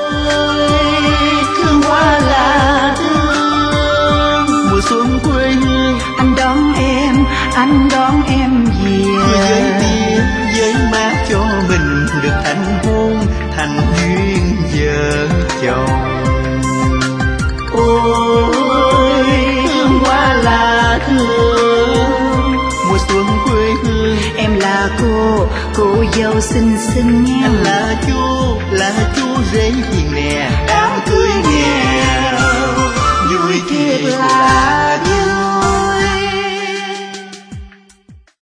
thương quá là thương. Mùa xuân quê hương anh đón em về. với bia với má cho mình được thành hôn thành duyên vợ chồng. Ôi thương quá là thương. Mùa xuân quê hương Em là cô dâu xinh xinh nghe. anh là chú rể